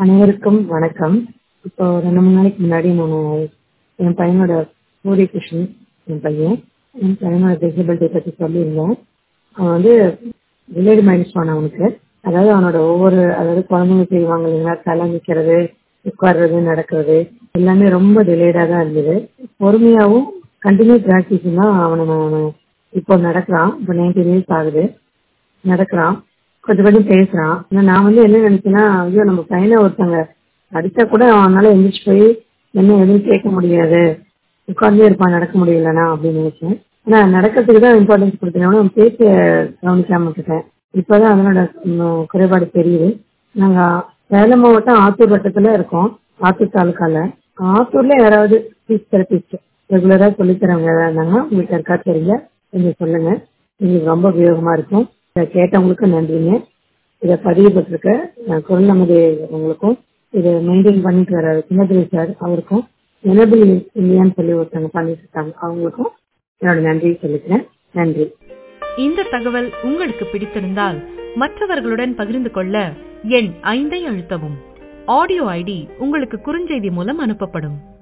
அனைவருக்கும் வணக்கம். இப்போ 2 நாளைக்கு முன்னாடி நான் என் பையனோட சூரிய கிருஷ்ணன் என் பையனோட டிசபிலிட்டி பற்றி சொல்லியிருந்தேன். அவன் வந்து டிலேடு மைல்ஸ்டோன் அவனுக்கு. அதாவது அவனோட அதாவது குழந்தைங்க செய்வாங்க இல்லைங்களா, தலை நிற்கிறது, உட்கார்றது, நடக்கிறது எல்லாமே ரொம்ப டிலேடாக தான் இருந்தது. பொறுமையாகவும் கண்டினியூ ப்ராக்டிஸும் தான் அவனை நான் இப்போ நடக்கிறான். இப்போ 19 இயர்ஸ் ஆகுது, நடக்கிறான், கொஞ்சம் கொஞ்சம் பேசுறான். நான் என்ன நினைச்சேன்னா, ஐயோ நம்ம பையனை ஒருத்தவங்க அடிச்சா கூட அவனால எந்திரிச்சு போய் என்ன எதுவும் கேட்க முடியாது, உட்கார்ந்தே இருப்பான், நடக்க முடியலனா அப்படின்னு நினைச்சேன். ஆனா நடக்கிறதுக்கு தான் இம்பார்ட்டன்ஸ் கொடுத்தேன். அவன் பேச கவனிக்காம விட்டுட்டேன். இப்பதான் அதனோட குறைபாடு தெரியுது. நாங்க சேலம் மாவட்டம் ஆத்தூர் வட்டத்துல இருக்கோம், ஆத்தூர் தாலுக்கால. ஆத்தூர்ல யாராவது ஸ்பீச் தெரபிஸ்ட் ரெகுலரா சொல்லித்தரவங்க ஏதாவது இருந்தாங்கன்னா உங்களுக்கு யாருக்கா தெரியல கொஞ்சம் சொல்லுங்க, எங்களுக்கு ரொம்ப உபயோகமா இருக்கும். இதை கேட்டவங்களுக்கு நன்றிங்க. இதை பதிவுபட்டிருக்க குரல் நமது உங்களுக்கும், இதை மெயின்டைன் பண்ணிட்டு வர சின்னதுரை சார் அவருக்கும், எனபிள் இல்லையான்னு சொல்லி ஒருத்தவங்க பண்ணிட்டு இருக்காங்க அவங்களுக்கும் என்னோட நன்றியை சொல்லிக்கிறேன். நன்றி. இந்த தகவல் உங்களுக்கு பிடித்திருந்தால் மற்றவர்களுடன் பகிர்ந்து கொள்ள எண் 5 அழுத்தவும். ஆடியோ ஐடி உங்களுக்கு குறுஞ்செய்தி மூலம் அனுப்பப்படும்.